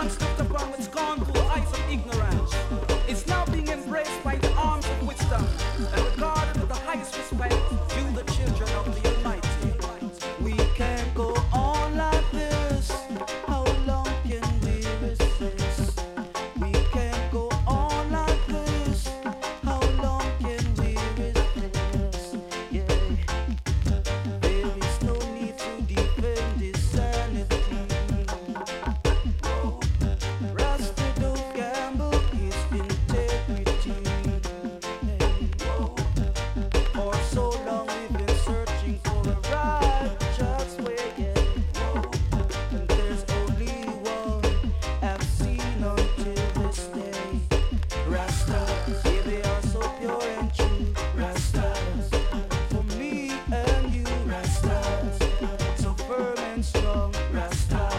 once looked upon with scornful eyes of ignorance is now being embraced by the arms of wisdom and regarded with the highest respect due the children of the Almighty. We can't go on like this. How long can we resist? We can't go on like this. How long can we resist? Yeah. There is no need to defend this sanity. Rasta don't gamble his integrity. For so long we've been searching for a righteous way. And there's only one I've seen until this day. Rastas, yeah, they are so pure and true. Rastas, for me and you. Rastas, so firm and strong. Rastas.